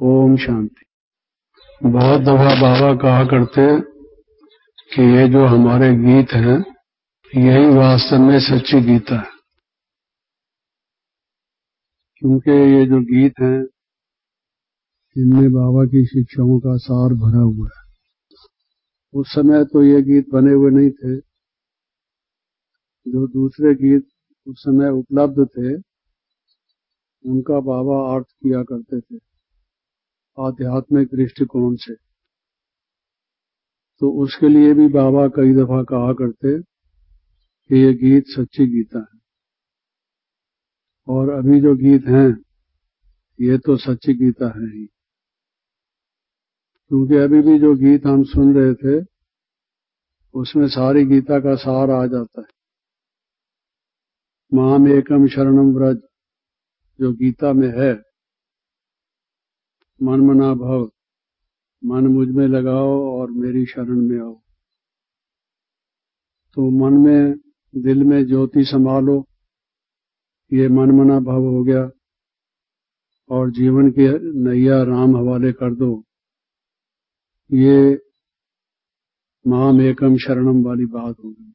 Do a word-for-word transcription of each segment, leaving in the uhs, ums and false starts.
ओम शांति। बहुत दफा बाबा कहा करते कि ये जो हमारे गीत हैं यही वास्तव में सच्ची गीता है, क्योंकि ये जो गीत हैं इनमें बाबा की शिक्षाओं का सार भरा हुआ है। उस समय तो ये गीत बने हुए नहीं थे, जो दूसरे गीत उस समय उपलब्ध थे उनका बाबा अर्थ किया करते थे आध्यात्मिक दृष्टिकोण से। तो उसके लिए भी बाबा कई दफा कहा करते कि ये गीत सच्ची गीता है, और अभी जो गीत हैं ये तो सच्ची गीता है ही, क्योंकि अभी भी जो गीत हम सुन रहे थे उसमें सारी गीता का सार आ जाता है। माम एकम शरणम व्रज जो गीता में है, मन मना भव, मन मुझ में लगाओ और मेरी शरण में आओ। तो मन में दिल में ज्योति संभालो, ये मन मना भव हो गया, और जीवन की नैया राम हवाले कर दो, ये माम एकम शरणम वाली बात होगी।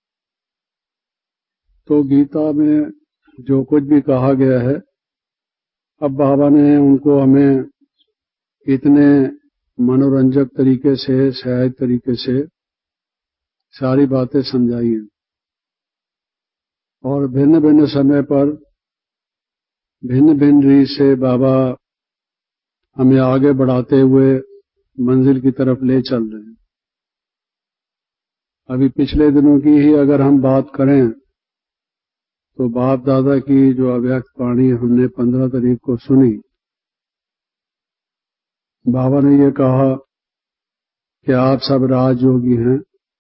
तो गीता में जो कुछ भी कहा गया है, अब बाबा ने उनको हमें इतने मनोरंजक तरीके से, सहज तरीके से सारी बातें समझाई हैं, और भिन्न भिन्न समय पर भिन्न भिन्न रीत से बाबा हमें आगे बढ़ाते हुए मंजिल की तरफ ले चल रहे हैं। अभी पिछले दिनों की ही अगर हम बात करें तो बाप दादा की जो अव्यक्त वाणी हमने पंद्रह तारीख को सुनी, बाबा ने ये कहा कि आप सब राजयोगी हैं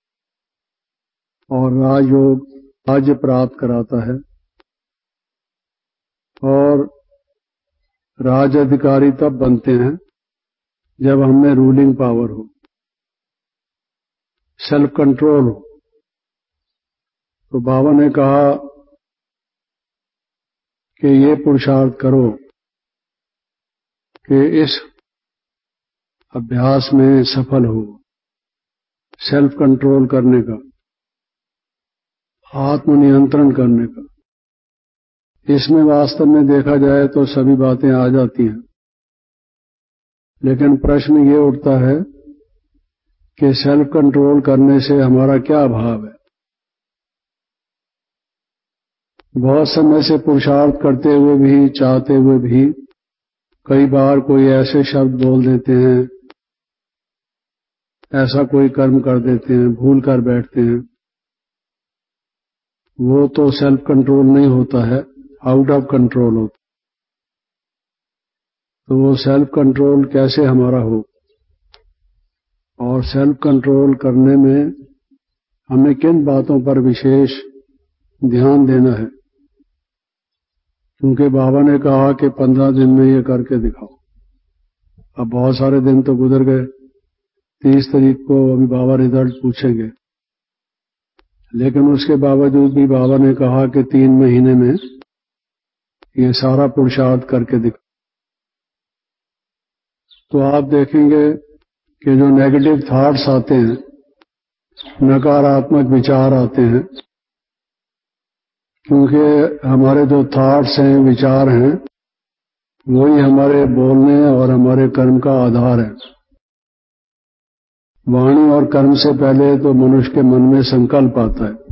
और राजयोग राज्य प्राप्त कराता है, और राज अधिकारी तब बनते हैं जब हमें रूलिंग पावर हो, सेल्फ कंट्रोल हो। तो बाबा ने कहा कि ये पुरुषार्थ करो कि इस अभ्यास में सफल हो, सेल्फ कंट्रोल करने का, आत्मनियंत्रण करने का। इसमें वास्तव में देखा जाए तो सभी बातें आ जाती हैं, लेकिन प्रश्न ये उठता है कि सेल्फ कंट्रोल करने से हमारा क्या भाव है। बहुत समय से पुरुषार्थ करते हुए भी, चाहते हुए भी, कई बार कोई ऐसे शब्द बोल देते हैं, ऐसा कोई कर्म कर देते हैं, भूल कर बैठते हैं, वो तो सेल्फ कंट्रोल नहीं होता है, आउट ऑफ कंट्रोल होता। तो वो सेल्फ कंट्रोल कैसे हमारा हो, और सेल्फ कंट्रोल करने में हमें किन बातों पर विशेष ध्यान देना है, क्योंकि बाबा ने कहा कि पंद्रह दिन में ये करके दिखाओ। अब बहुत सारे दिन तो गुजर गए, तीस तारीख को अभी बाबा रिजल्ट पूछेंगे, लेकिन उसके बावजूद भी बाबा ने कहा कि तीन महीने में ये सारा पुरुषार्थ करके दिखाओ। तो आप देखेंगे कि जो नेगेटिव थॉट्स आते हैं, नकारात्मक विचार आते हैं, क्योंकि हमारे जो थॉट्स हैं, विचार हैं, वही हमारे बोलने और हमारे कर्म का आधार है। वाणी और कर्म से पहले तो मनुष्य के मन में संकल्प आता है।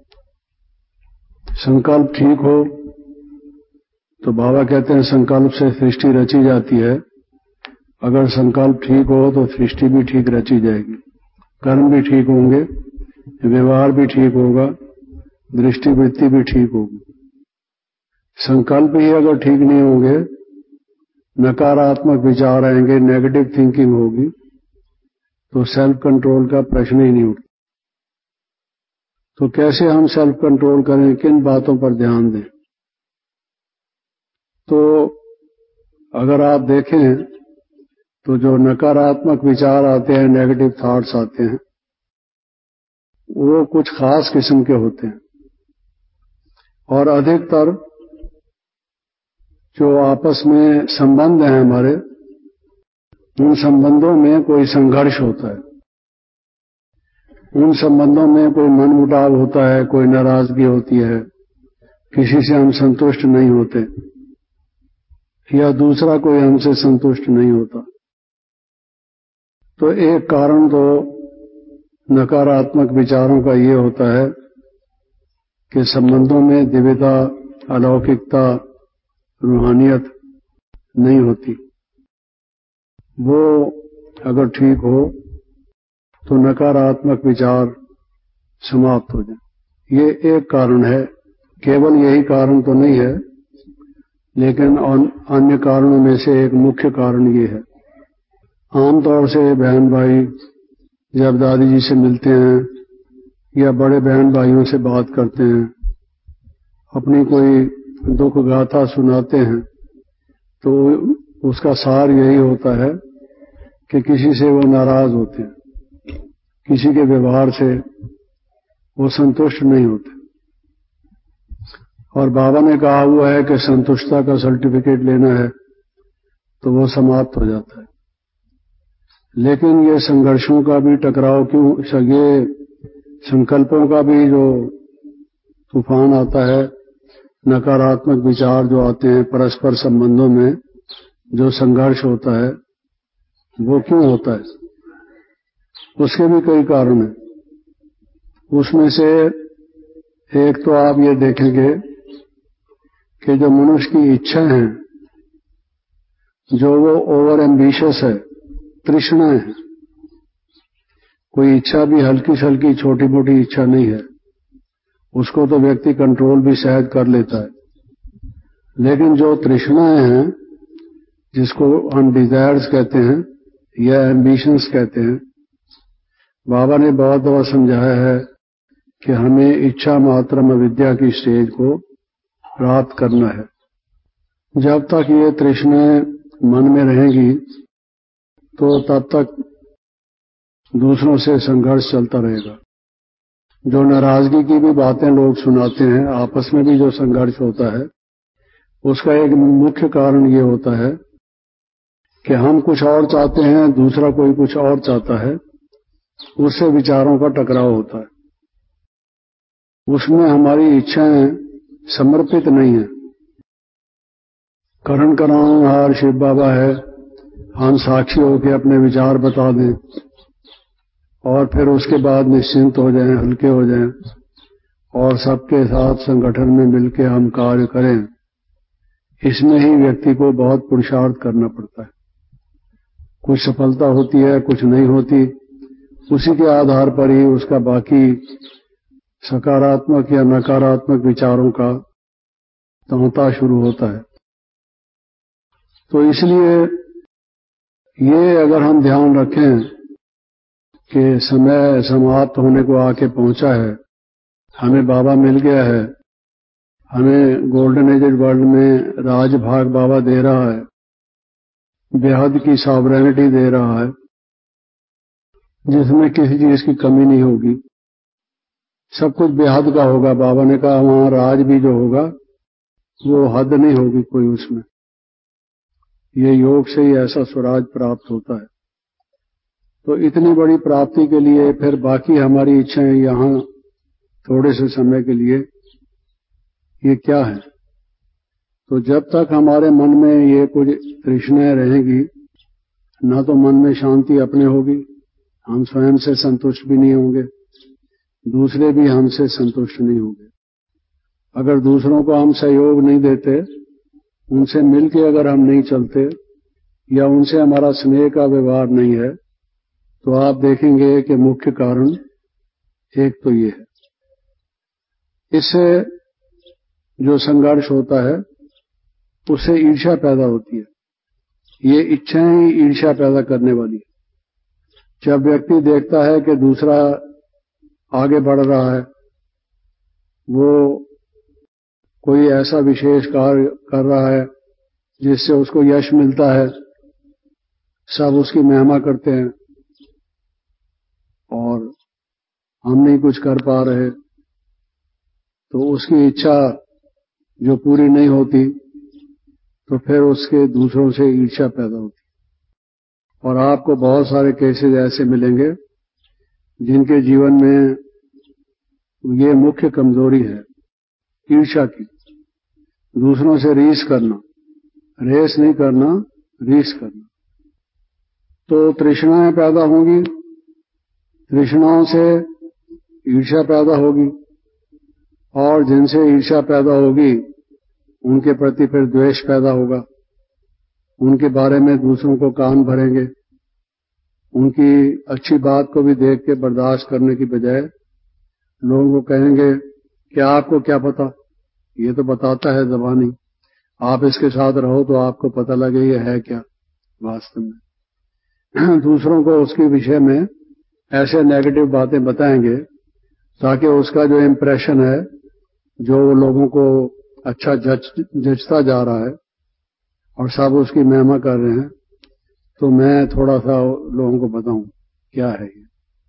संकल्प ठीक हो तो बाबा कहते हैं संकल्प से सृष्टि रची जाती है। अगर संकल्प ठीक हो तो सृष्टि भी ठीक रची जाएगी, कर्म भी ठीक होंगे, व्यवहार भी ठीक होगा, दृष्टिवृत्ति भी ठीक होगी। संकल्प ही अगर ठीक नहीं होंगे, नकारात्मक विचार आएंगे, नेगेटिव थिंकिंग होगी, तो सेल्फ कंट्रोल का प्रश्न ही नहीं उठता। तो कैसे हम सेल्फ कंट्रोल करें, किन बातों पर ध्यान दें? तो अगर आप देखें तो जो नकारात्मक विचार आते हैं, नेगेटिव थॉट्स आते हैं, वो कुछ खास किस्म के होते हैं, और अधिकतर जो आपस में संबंध हैं हमारे, उन संबंधों में कोई संघर्ष होता है, उन संबंधों में कोई मनमुटाव होता है, कोई नाराजगी होती है, किसी से हम संतुष्ट नहीं होते या दूसरा कोई हमसे संतुष्ट नहीं होता। तो एक कारण तो नकारात्मक विचारों का ये होता है कि संबंधों में दिव्यता, अलौकिकता, रूहानियत नहीं होती। वो अगर ठीक हो तो नकारात्मक विचार समाप्त हो जाए। ये एक कारण है, केवल यही कारण तो नहीं है, लेकिन अन्य कारणों में से एक मुख्य कारण ये है। आमतौर से बहन भाई जब दादी जी से मिलते हैं या बड़े बहन भाइयों से बात करते हैं, अपनी कोई दुख गाथा सुनाते हैं, तो उसका सार यही होता है कि किसी से वो नाराज होते हैं, किसी के व्यवहार से वो संतुष्ट नहीं होते। और बाबा ने कहा हुआ है कि संतुष्टता का सर्टिफिकेट लेना है तो वो समाप्त हो जाता है। लेकिन ये संघर्षों का भी टकराव क्यों, ये संकल्पों का भी जो तूफान आता है, नकारात्मक विचार जो आते हैं, परस्पर संबंधों में जो संघर्ष होता है, वो क्यों होता है? उसके भी कई कारण हैं। उसमें से एक तो आप ये देखेंगे कि जो मनुष्य की इच्छा है, जो वो ओवर एम्बिशियस है, तृष्णाएं है। कोई इच्छा भी हल्की से हल्की छोटी मोटी इच्छा नहीं है, उसको तो व्यक्ति कंट्रोल भी सहज कर लेता है। लेकिन जो तृष्णाएं हैं, जिसको हम डिजायर्स कहते हैं या एम्बिशंस कहते हैं, बाबा ने बहुत दफा समझाया है कि हमें इच्छा मात्रम अविद्या की स्टेज को प्राप्त करना है। जब तक ये तृष्णाएं मन में रहेंगी तो तब तक दूसरों से संघर्ष चलता रहेगा। जो नाराजगी की भी बातें लोग सुनाते हैं, आपस में भी जो संघर्ष होता है, उसका एक मुख्य कारण ये होता है कि हम कुछ और चाहते हैं, दूसरा कोई कुछ और चाहता है, उससे विचारों का टकराव होता है। उसमें हमारी इच्छाएं समर्पित नहीं है। करण करानहार शिव बाबा है, हम साक्षी होकर अपने विचार बता दें और फिर उसके बाद निश्चिंत हो जाएं, हल्के हो जाएं और सबके साथ संगठन में मिलकर हम कार्य करें। इसमें ही व्यक्ति को बहुत पुरुषार्थ करना पड़ता है। कुछ सफलता होती है, कुछ नहीं होती, उसी के आधार पर ही उसका बाकी सकारात्मक या नकारात्मक विचारों का तांता शुरू होता है। तो इसलिए ये अगर हम ध्यान रखें कि समय समाप्त होने को आके पहुंचा है, हमें बाबा मिल गया है, हमें गोल्डन एजेड वर्ल्ड में राज भाग बाबा दे रहा है, बेहद की सॉवरेनिटी दे रहा है, जिसमें किसी चीज की कमी नहीं होगी, सब कुछ बेहद का होगा। बाबा ने कहा वहां राज भी जो होगा वो हद नहीं होगी कोई उसमें। ये योग से ही ऐसा स्वराज प्राप्त होता है। तो इतनी बड़ी प्राप्ति के लिए फिर बाकी हमारी इच्छाएं यहां थोड़े से समय के लिए ये क्या है? तो जब तक हमारे मन में ये कुछ तृष्णाएं रहेंगी, ना तो मन में शांति अपने होगी, हम स्वयं से संतुष्ट भी नहीं होंगे, दूसरे भी हमसे संतुष्ट नहीं होंगे। अगर दूसरों को हम सहयोग नहीं देते, उनसे मिलके अगर हम नहीं चलते या उनसे हमारा स्नेह का व्यवहार नहीं है, तो आप देखेंगे कि मुख्य कारण एक तो ये है। इससे जो संघर्ष होता है उससे ईर्ष्या पैदा होती है। ये इच्छाएं ही ईर्ष्या पैदा करने वाली है। जब व्यक्ति देखता है कि दूसरा आगे बढ़ रहा है, वो कोई ऐसा विशेष कार्य कर रहा है जिससे उसको यश मिलता है, सब उसकी महिमा करते हैं और हम नहीं कुछ कर पा रहे, तो उसकी इच्छा जो पूरी नहीं होती, तो फिर उसके दूसरों से ईर्ष्या पैदा होती। और आपको बहुत सारे केसेस ऐसे मिलेंगे जिनके जीवन में ये मुख्य कमजोरी है, ईर्ष्या की, दूसरों से रीस करना, रेस नहीं करना, रीस करना। तो तृष्णाएं पैदा होंगी, तृष्णाओं से ईर्ष्या पैदा होगी, और जिनसे ईर्ष्या पैदा होगी उनके प्रति फिर द्वेष पैदा होगा, उनके बारे में दूसरों को कान भरेंगे, उनकी अच्छी बात को भी देख के बर्दाश्त करने की बजाय लोगों को कहेंगे कि आपको क्या पता, ये तो बताता है ज़बानी, आप इसके साथ रहो तो आपको पता लगे ये है क्या वास्तव में। दूसरों को उसके विषय में ऐसे नेगेटिव बातें बताएंगे ताकि उसका जो इम्प्रेशन है, जो लोगों को अच्छा जच जचता जा रहा है और सब उसकी महिमा कर रहे हैं, तो मैं थोड़ा सा लोगों को बताऊं क्या है ये।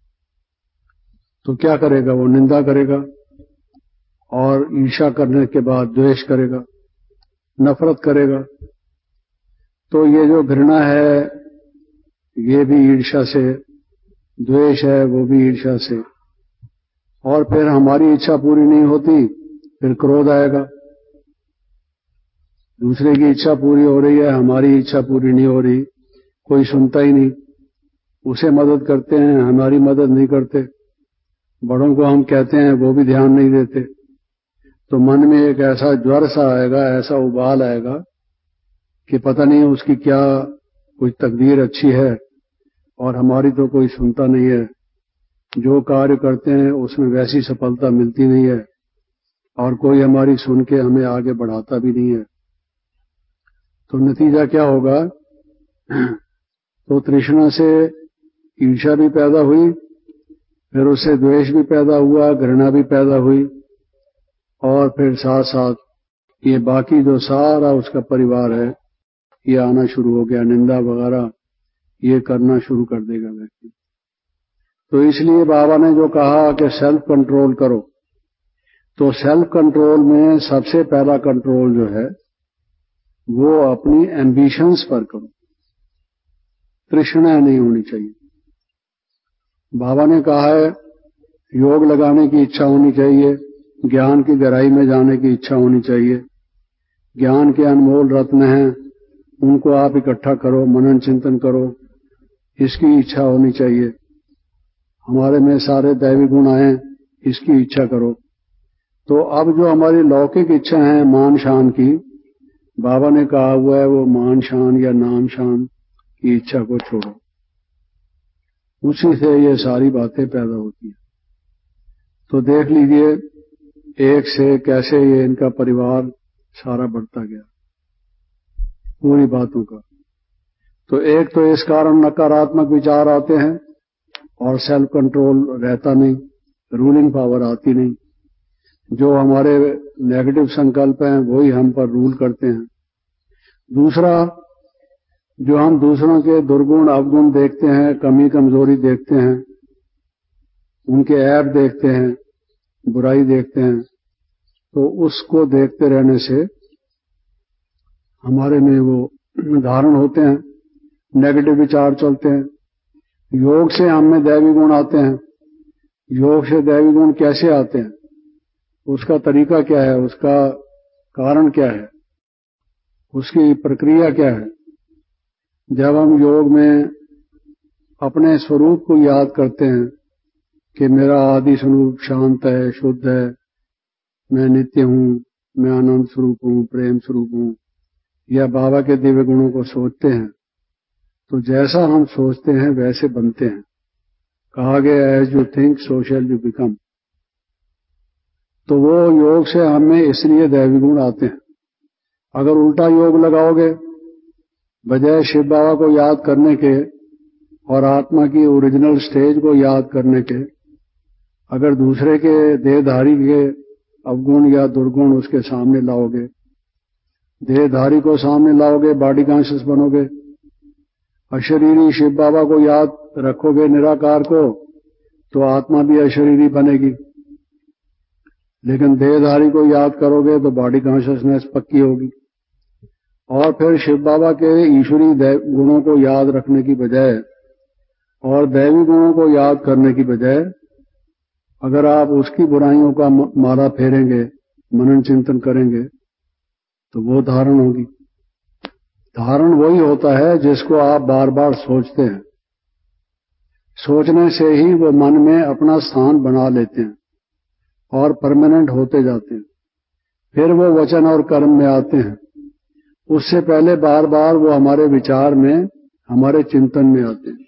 तो क्या करेगा वो? निंदा करेगा और ईर्ष्या करने के बाद द्वेष करेगा, नफरत करेगा। तो ये जो घृणा है ये भी ईर्ष्या से, द्वेष है वो भी ईर्ष्या से, और फिर हमारी इच्छा पूरी नहीं होती फिर क्रोध आएगा। दूसरे की इच्छा पूरी हो रही है, हमारी इच्छा पूरी नहीं हो रही, कोई सुनता ही नहीं, उसे मदद करते हैं, हमारी मदद नहीं करते, बड़ों को हम कहते हैं वो भी ध्यान नहीं देते। तो मन में एक ऐसा ज्वर सा आएगा, ऐसा उबाल आएगा कि पता नहीं उसकी क्या कोई तकदीर अच्छी है और हमारी तो कोई सुनता नहीं है, जो कार्य करते हैं उसमें वैसी सफलता मिलती नहीं है और कोई हमारी सुन के हमें आगे बढ़ाता भी नहीं है। तो नतीजा क्या होगा? तो तृष्णा से ईर्ष्या भी पैदा हुई, फिर उससे द्वेष भी पैदा हुआ, घृणा भी पैदा हुई, और फिर साथ साथ ये बाकी जो सारा उसका परिवार है ये आना शुरू हो गया, निंदा वगैरह ये करना शुरू कर देगा व्यक्ति। तो इसलिए बाबा ने जो कहा कि सेल्फ कंट्रोल करो, तो सेल्फ कंट्रोल में सबसे पहला कंट्रोल जो है वो अपनी एम्बिशंस पर करो, तृष्णा नहीं होनी चाहिए। बाबा ने कहा है योग लगाने की इच्छा होनी चाहिए, ज्ञान की गहराई में जाने की इच्छा होनी चाहिए, ज्ञान के अनमोल रत्न हैं उनको आप इकट्ठा करो, मनन चिंतन करो, इसकी इच्छा होनी चाहिए। हमारे में सारे दैवी गुण आए, इसकी इच्छा करो। तो अब जो हमारी लौकिक इच्छा है मान शान की, बाबा ने कहा हुआ है वो मान शान या नाम शान की इच्छा को छोड़ो, उसी से ये सारी बातें पैदा होती हैं। तो देख लीजिए एक से कैसे ये इनका परिवार सारा बढ़ता गया पूरी बातों का। तो एक तो इस कारण नकारात्मक विचार आते हैं और सेल्फ कंट्रोल रहता नहीं, रूलिंग पावर आती नहीं, जो हमारे नेगेटिव संकल्प हैं वही हम पर रूल करते हैं। दूसरा, जो हम दूसरों के दुर्गुण अवगुण देखते हैं, कमी कमजोरी देखते हैं, उनके ऐब देखते हैं, बुराई देखते हैं, तो उसको देखते रहने से हमारे में वो धारण होते हैं, नेगेटिव विचार चलते हैं। योग से हम में दैवी गुण आते हैं। योग से दैवी गुण कैसे आते हैं, उसका तरीका क्या है, उसका कारण क्या है, उसकी प्रक्रिया क्या है? जब हम योग में अपने स्वरूप को याद करते हैं कि मेरा आदि स्वरूप शांत है, शुद्ध है, मैं नित्य हूं, मैं आनंद स्वरूप हूं, प्रेम स्वरूप हूं, या बाबा के दिव्य गुणों को सोचते हैं, तो जैसा हम सोचते हैं वैसे बनते हैं। कहा गया as you think so shall you become. तो वो योग से हमें इसलिए दैवी गुण आते हैं। अगर उल्टा योग लगाओगे, बजाय शिव बाबा को याद करने के और आत्मा की ओरिजिनल स्टेज को याद करने के, अगर दूसरे के देहधारी के अवगुण या दुर्गुण उसके सामने लाओगे, देहधारी को सामने लाओगे, बॉडी कॉन्शियस बनोगे, अशरीरी शिव बाबा को याद रखोगे, निराकार को, तो आत्मा भी अशरीरी बनेगी। लेकिन देहधारी को याद करोगे तो बॉडी कॉन्शियसनेस पक्की होगी। और फिर शिव बाबा के ईश्वरी गुणों को याद रखने की बजाय और दैवी गुणों को याद करने की बजाय अगर आप उसकी बुराइयों का माला फेरेंगे, मनन चिंतन करेंगे, तो वो धारण होगी। धारण वही होता है जिसको आप बार बार सोचते हैं। सोचने से ही वो मन में अपना स्थान बना लेते हैं और परमानेंट होते जाते हैं। फिर वो वचन और कर्म में आते हैं। उससे पहले बार बार वो हमारे विचार में, हमारे चिंतन में आते हैं।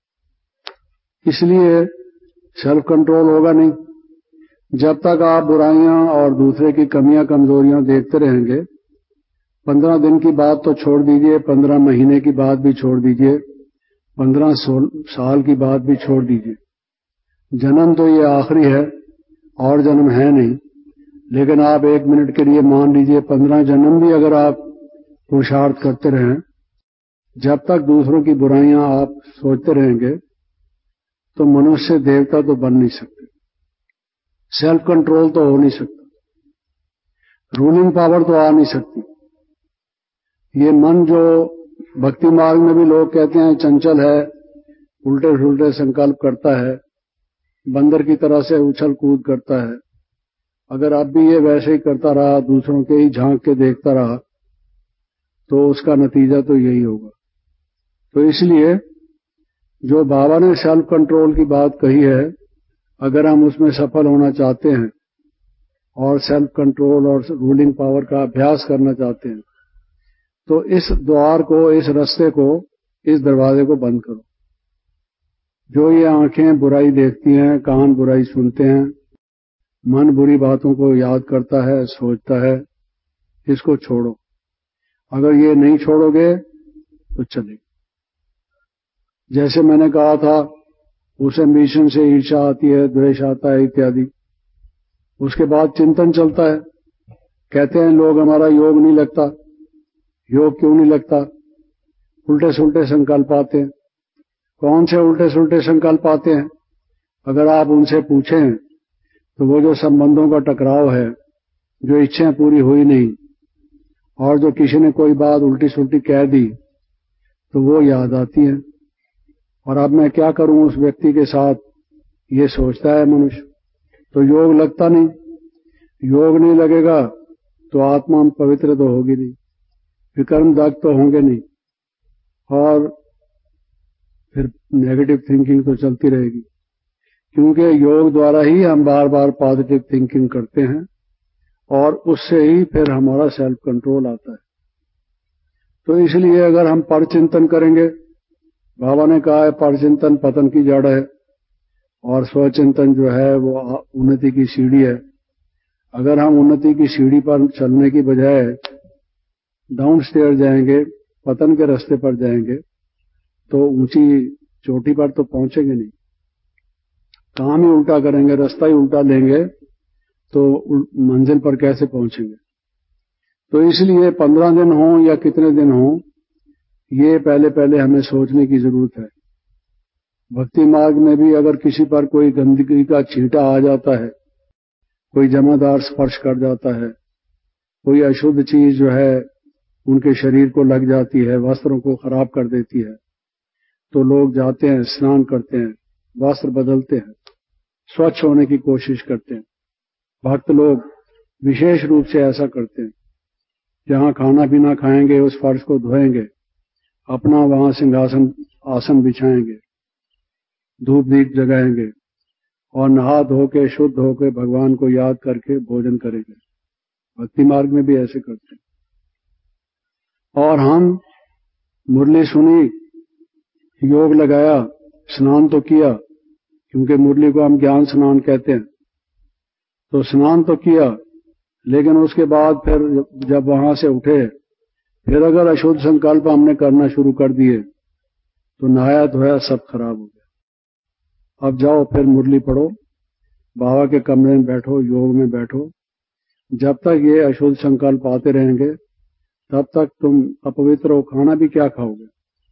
इसलिए सेल्फ कंट्रोल होगा नहीं। जब तक आप बुराइयां और दूसरे की कमियां कमजोरियां देखते रहेंगे, पंद्रह दिन की बात तो छोड़ दीजिए, पंद्रह महीने की बात भी छोड़ दीजिए, पंद्रह साल की बात भी छोड़ दीजिए। जन्म तो ये आखिरी है और जन्म है नहीं, लेकिन आप एक मिनट के लिए मान लीजिए पंद्रह जन्म भी अगर आप पुरुषार्थ करते रहें, जब तक दूसरों की बुराइयां आप सोचते रहेंगे तो मनुष्य देवता तो बन नहीं सकते, सेल्फ कंट्रोल तो हो नहीं सकता, रूलिंग पावर तो आ नहीं सकती। ये मन जो भक्ति मार्ग में भी लोग कहते हैं चंचल है, उल्टे सुलटे संकल्प करता है, बंदर की तरह से उछल कूद करता है, अगर अब भी ये वैसे ही करता रहा, दूसरों के ही झांक के देखता रहा, तो उसका नतीजा तो यही होगा। तो इसलिए जो बाबा ने सेल्फ कंट्रोल की बात कही है, अगर हम उसमें सफल होना चाहते हैं और सेल्फ कंट्रोल और रूलिंग पावर का अभ्यास करना चाहते हैं, तो इस द्वार को, इस रास्ते को, इस दरवाजे को बंद करो। जो ये आंखें बुराई देखती हैं, कान बुराई सुनते हैं, मन बुरी बातों को याद करता है, सोचता है, इसको छोड़ो। अगर ये नहीं छोड़ोगे तो चलेगा। जैसे मैंने कहा था, उस एम्बिशन से ईर्ष्या आती है, द्वेष आता है इत्यादि। उसके बाद चिंतन चलता है। कहते हैं लोग हमारा योग नहीं लगता। योग क्यों नहीं लगता? उल्टे सुलटे संकल्प आते हैं। कौन से उल्टे सुलटे संकल्प आते हैं? अगर आप उनसे पूछें तो वो जो संबंधों का टकराव है, जो इच्छाएं पूरी हुई नहीं, और जो किसी ने कोई बात उल्टी सुलटी कह दी, तो वो याद आती है। और अब मैं क्या करूं उस व्यक्ति के साथ, ये सोचता है मनुष्य। तो योग लगता नहीं। योग नहीं लगेगा तो आत्मा पवित्र तो होगी नहीं, विकर्म दग्ध तो होंगे नहीं, और फिर नेगेटिव थिंकिंग तो चलती रहेगी। क्योंकि योग द्वारा ही हम बार बार पॉजिटिव थिंकिंग करते हैं और उससे ही फिर हमारा सेल्फ कंट्रोल आता है। तो इसलिए अगर हम परचिंतन करेंगे, बाबा ने कहा है परचिंतन पतन की जड़ है और स्वचिंतन जो है वो उन्नति की सीढ़ी है। अगर हम उन्नति की सीढ़ी पर चलने की बजाय डाउन स्टेयर जाएंगे, पतन के रास्ते पर जाएंगे, तो ऊंची चोटी पर तो पहुंचेंगे नहीं। काम ही उल्टा करेंगे, रास्ता ही उल्टा लेंगे, तो मंजिल पर कैसे पहुंचेंगे? तो इसलिए पंद्रह दिन हो या कितने दिन हो, ये पहले पहले हमें सोचने की जरूरत है। भक्ति मार्ग में भी अगर किसी पर कोई गंदगी का छींटा आ जाता है, कोई जमादार स्पर्श कर जाता है, कोई अशुद्ध चीज जो है उनके शरीर को लग जाती है, वस्त्रों को खराब कर देती है, तो लोग जाते हैं, स्नान करते हैं, वस्त्र बदलते हैं, स्वच्छ होने की कोशिश करते हैं। भक्त लोग विशेष रूप से ऐसा करते हैं। जहां खाना पीना खाएंगे उस फर्श को धोएंगे, अपना वहां सिंहासन आसन बिछाएंगे, धूप दीप जगाएंगे और नहा धो के शुद्ध होकर भगवान को याद करके भोजन करेंगे। भक्ति मार्ग में भी ऐसे करते हैं। और हम मुरली सुनी, योग लगाया, स्नान तो किया, क्योंकि मुरली को हम ज्ञान स्नान कहते हैं, तो स्नान तो किया, लेकिन उसके बाद फिर जब वहां से उठे, फिर अगर अशुद्ध संकल्प हमने करना शुरू कर दिए तो नहाया धोया सब खराब हो गया। अब जाओ फिर मुरली पढ़ो, बाबा के कमरे में बैठो, योग में बैठो। जब तक ये अशुद्ध संकल्प आते रहेंगे तब तक तुम अपवित्र हो। खाना भी क्या खाओगे?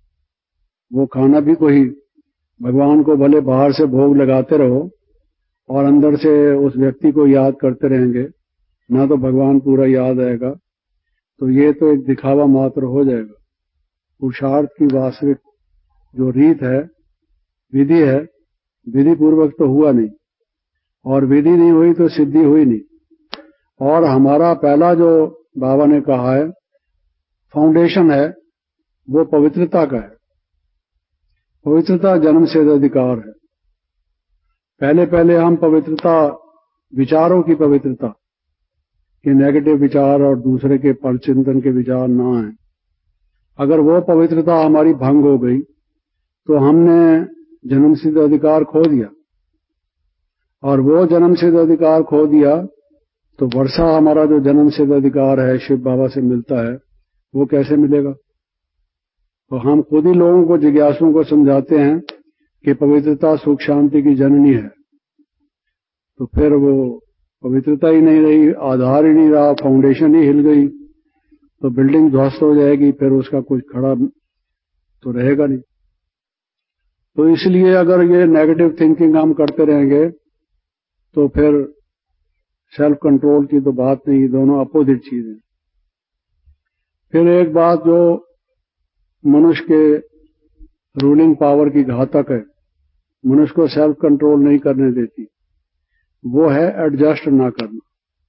वो खाना भी कोई, भगवान को भले बाहर से भोग लगाते रहो और अंदर से उस व्यक्ति को याद करते रहेंगे, ना तो भगवान पूरा याद आएगा। तो ये तो एक दिखावा मात्र हो जाएगा। पुरुषार्थ की वास्तविक जो रीत है, विधि है, विधि पूर्वक तो हुआ नहीं, और विधि नहीं हुई तो सिद्धि हुई नहीं। और हमारा पहला जो बाबा ने कहा है फाउंडेशन है, वो पवित्रता का है। पवित्रता जन्म से अधिकार है। पहले पहले हम पवित्रता, विचारों की पवित्रता, कि नेगेटिव विचार और दूसरे के परचिंतन के विचार ना आए, अगर वो पवित्रता हमारी भंग हो गई तो हमने जन्म सिद्ध अधिकार खो दिया। और वो जन्म सिद्ध अधिकार खो दिया तो वर्षा हमारा जो जन्म सिद्ध अधिकार है शिव बाबा से मिलता है, वो कैसे मिलेगा? तो हम खुद ही लोगों को, जिज्ञासुओं को समझाते हैं कि पवित्रता सुख शांति की जननी है, तो फिर वो पवित्रता ही नहीं रही, आधार ही नहीं रहा, फाउंडेशन ही हिल गई, तो बिल्डिंग ध्वस्त हो जाएगी, फिर उसका कुछ खड़ा तो रहेगा नहीं। तो इसलिए अगर ये नेगेटिव थिंकिंग हम करते रहेंगे तो फिर सेल्फ कंट्रोल की तो बात नहीं, दोनों अपोजिट चीजें। फिर एक बात जो मनुष्य के रूलिंग पावर की घातक है, मनुष्य को सेल्फ कंट्रोल नहीं करने देती, वो है एडजस्ट ना करना।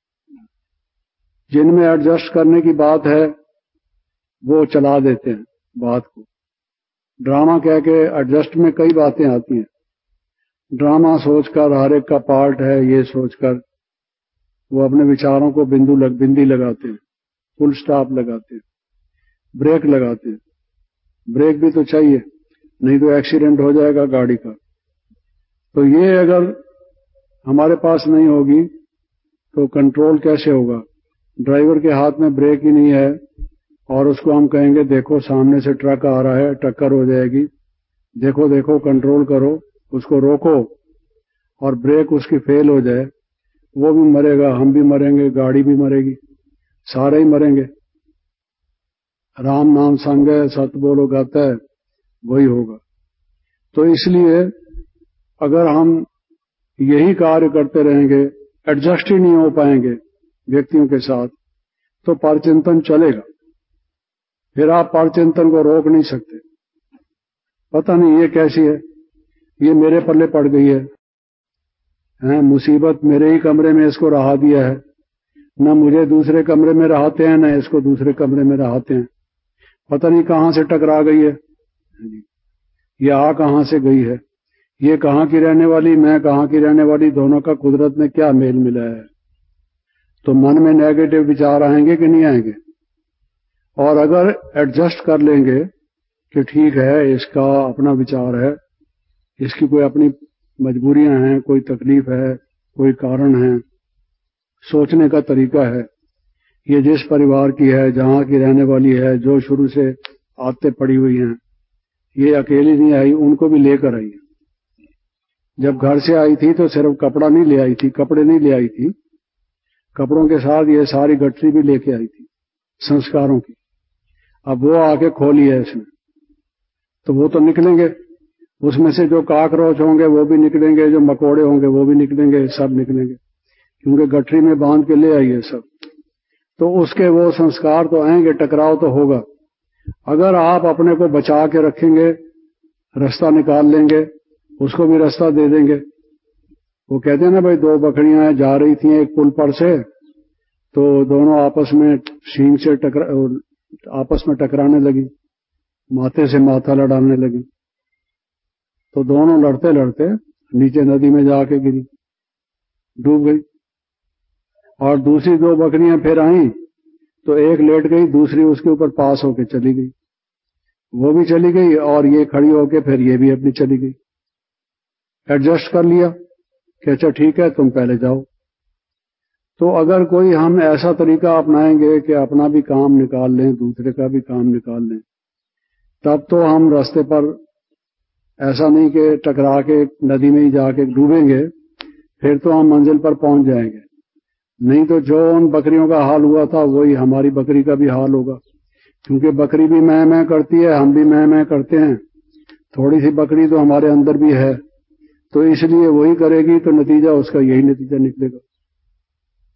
जिनमें एडजस्ट करने की बात है वो चला देते हैं बात को, ड्रामा कह के। एडजस्ट में कई बातें आती हैं, ड्रामा सोचकर, हर एक का पार्ट है ये सोचकर वो अपने विचारों को बिंदु लग बिंदी लगाते हैं, फुल स्टॉप लगाते हैं, ब्रेक लगाते हैं। ब्रेक भी तो चाहिए, नहीं तो एक्सीडेंट हो जाएगा गाड़ी का। तो ये अगर हमारे पास नहीं होगी तो कंट्रोल कैसे होगा? ड्राइवर के हाथ में ब्रेक ही नहीं है और उसको हम कहेंगे देखो सामने से ट्रक आ रहा है, टक्कर हो जाएगी, देखो देखो कंट्रोल करो, उसको रोको, और ब्रेक उसकी फेल हो जाए, वो भी मरेगा, हम भी मरेंगे, गाड़ी भी मरेगी, सारे ही मरेंगे। राम नाम संग है, सत बोलो गाता है, वही होगा। तो इसलिए अगर हम यही कार्य करते रहेंगे, एडजस्ट ही नहीं हो पाएंगे व्यक्तियों के साथ, तो परचिंतन चलेगा, फिर आप परचिंतन को रोक नहीं सकते। पता नहीं ये कैसी है, ये मेरे पल्ले पड़ गई है, हैं, मुसीबत मेरे ही कमरे में इसको रहा दिया है, न मुझे दूसरे कमरे में रहाते हैं, न इसको दूसरे कमरे में रहाते हैं, पता नहीं कहां से टकरा गई है, ये आ कहां से गई है, ये कहां की रहने वाली, मैं कहां की रहने वाली, दोनों का कुदरत ने क्या मेल मिलाया है। तो मन में नेगेटिव विचार आएंगे कि नहीं आएंगे? और अगर एडजस्ट कर लेंगे कि ठीक है, इसका अपना विचार है, इसकी कोई अपनी मजबूरियां हैं, कोई तकलीफ है, कोई कारण है, सोचने का तरीका है, ये जिस परिवार की है, जहां की रहने वाली है, जो शुरू से आदतें पड़ी हुई हैं, ये अकेली नहीं आई, उनको भी लेकर आई। जब घर से आई थी तो सिर्फ कपड़ा नहीं ले आई थी, कपड़े नहीं ले आई थी, कपड़ों के साथ ये सारी गठरी भी लेके आई थी संस्कारों की। अब वो आके खोली है इसने, तो वो तो निकलेंगे, उसमें से जो काकरोच होंगे वो भी निकलेंगे, जो मकोड़े होंगे वो भी निकलेंगे, सब निकलेंगे, क्योंकि गठरी में बांध के ले आई है सब। तो उसके वो संस्कार तो आएंगे, टकराव तो होगा। अगर आप अपने को बचा के रखेंगे, रास्ता निकाल लेंगे, उसको भी रास्ता दे देंगे। वो कहते हैं ना भाई, दो बकरियां जा रही थी एक पुल पर से, तो दोनों आपस में सींग से टकरा आपस में टकराने लगी, माथे से माथा लड़ाने लगी, तो दोनों लड़ते लड़ते नीचे नदी में जाके गिरी, डूब गई। और दूसरी दो बकरियां फिर आई तो एक लेट गई, दूसरी उसके ऊपर पास होके चली गई, वो भी चली गई, और ये खड़ी होके फिर ये भी अपनी चली गई। एडजस्ट कर लिया कि अच्छा ठीक है, तुम पहले जाओ। तो अगर कोई हम ऐसा तरीका अपनाएंगे कि अपना भी काम निकाल लें, दूसरे का भी काम निकाल लें, तब तो हम रास्ते पर ऐसा नहीं कि टकरा के नदी में ही जाके डूबेंगे, फिर तो हम मंजिल पर पहुंच जाएंगे। नहीं तो जो उन बकरियों का हाल हुआ था वही हमारी बकरी का भी हाल होगा, क्योंकि बकरी भी मैं मैं करती है, हम भी मैं मैं करते हैं, थोड़ी सी बकरी तो हमारे अंदर भी है, तो इसलिए वही करेगी, तो नतीजा उसका यही नतीजा निकलेगा।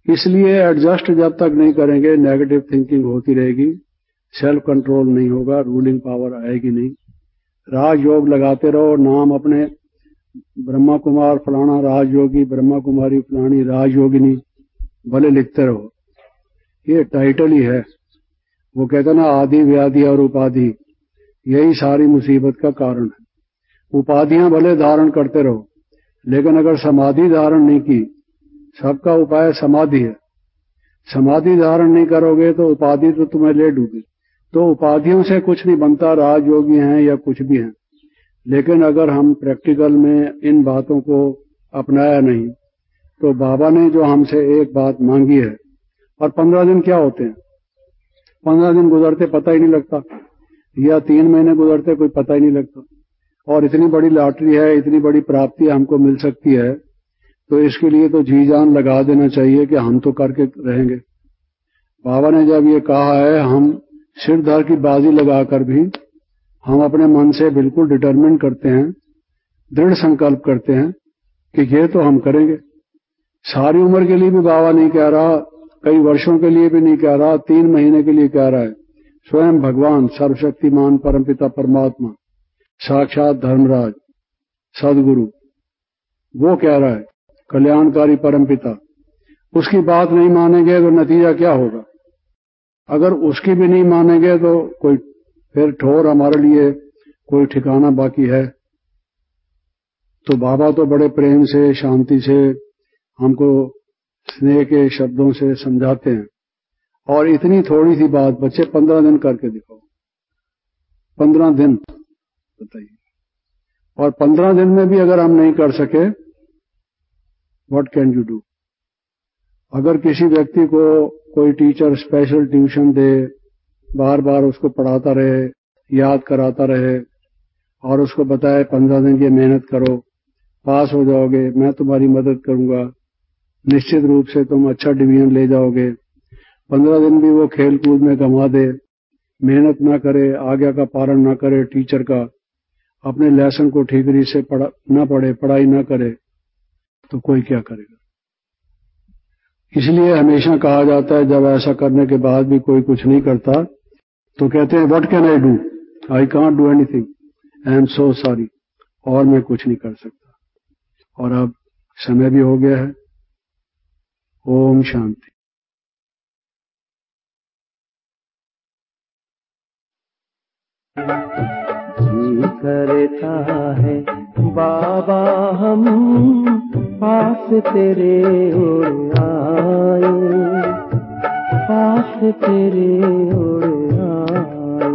इसलिए एडजस्ट जब तक नहीं करेंगे नेगेटिव थिंकिंग होती रहेगी, सेल्फ कंट्रोल नहीं होगा, रूलिंग पावर आएगी नहीं। राजयोग लगाते रहो, नाम अपने ब्रह्मा कुमार फलाना राजयोगी, ब्रह्मा कुमारी फलानी राजयोगिनी भले लिखते रहो, ये टाइटल ही है। वो कहते ना आदि व्याधि और उपाधि, यही सारी मुसीबत का कारण है। उपाधियां भले धारण करते रहो, लेकिन अगर समाधि धारण नहीं की, सबका उपाय समाधि है, समाधि धारण नहीं करोगे तो उपाधि तो तुम्हें ले डूबी। तो उपाधियों से कुछ नहीं बनता, राजयोगी हैं या कुछ भी हैं। लेकिन अगर हम प्रैक्टिकल में इन बातों को अपनाया नहीं, तो बाबा ने जो हमसे एक बात मांगी है, और पंद्रह दिन क्या होते हैं, पंद्रह दिन गुजरते पता ही नहीं लगता, या तीन महीने गुजरते कोई पता ही नहीं लगता। और इतनी बड़ी लॉटरी है, इतनी बड़ी प्राप्ति हमको मिल सकती है, तो इसके लिए तो जी जान लगा देना चाहिए कि हम तो करके रहेंगे। बाबा ने जब ये कहा है, हम सिर धर की बाजी लगाकर भी हम अपने मन से बिल्कुल डिटरमिन करते हैं, दृढ़ संकल्प करते हैं कि ये तो हम करेंगे। सारी उम्र के लिए भी बाबा नहीं कह रहा, कई वर्षों के लिए भी नहीं कह रहा, तीन महीने के लिए कह रहा है। स्वयं भगवान सर्वशक्तिमान परमपिता परमात्मा साक्षात धर्मराज सदगुरु वो कह रहा है, कल्याणकारी परमपिता, उसकी बात नहीं मानेंगे तो नतीजा क्या होगा? अगर उसकी भी नहीं मानेंगे तो कोई फिर ठोर हमारे लिए कोई ठिकाना बाकी है। तो बाबा तो बड़े प्रेम से शांति से हमको स्नेह के शब्दों से समझाते हैं, और इतनी थोड़ी सी बात बच्चे पंद्रह दिन करके दिखाओ, पंद्रह दिन बताइए। और पंद्रह दिन में भी अगर हम नहीं कर सके, व्हाट कैन यू डू? अगर किसी व्यक्ति को कोई टीचर स्पेशल ट्यूशन दे, बार बार उसको पढ़ाता रहे, याद कराता रहे, और उसको बताए पंद्रह दिन की मेहनत करो, पास हो जाओगे, मैं तुम्हारी मदद करूंगा, निश्चित रूप से तुम अच्छा डिवीजन ले जाओगे। पंद्रह दिन भी वो खेल कूद में गंवा दे, मेहनत ना करे, आज्ञा का पालन ना करे, टीचर का अपने लेसन को ठीकरी से पढ़ा ना पढ़े, पढ़ाई ना करे, तो कोई क्या करेगा? इसलिए हमेशा कहा जाता है, जब ऐसा करने के बाद भी कोई कुछ नहीं करता, तो कहते हैं what can I do, I can't do anything, I am so sorry, और मैं कुछ नहीं कर सकता। और अब समय भी हो गया है। ओम शांति। जी करता है बाबा हम पास तेरे उड़ आए, पास तेरे उड़ आए।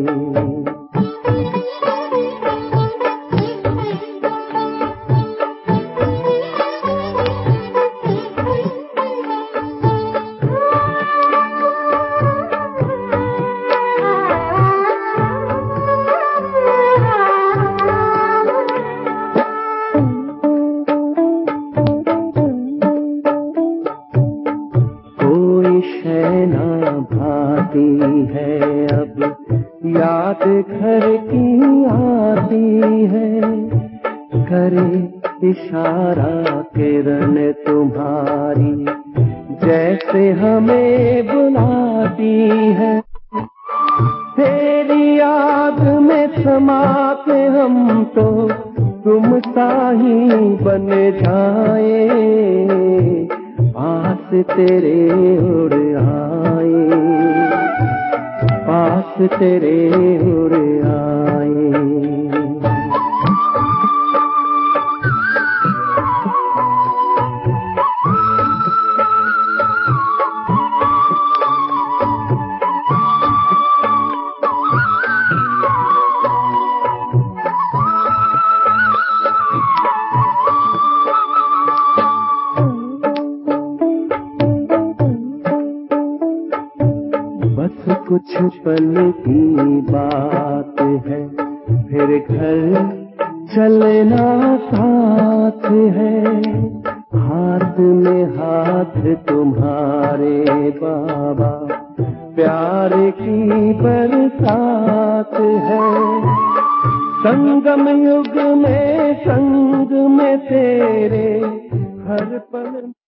है अब याद घर की आती है, करे इशारा किरण तुम्हारी, जैसे हमें बुलाती है। तेरी याद में समाते हम तो तुम सा ही बन जाए, पास तेरे उड़ आए, पास तेरे उड़ आए। बस कुछ पल की बात है, फिर घर चलना साथ है, हाथ में हाथ तुम्हारे बाबा, प्यार की बरसात है। संगम युग में संग में तेरे हर पल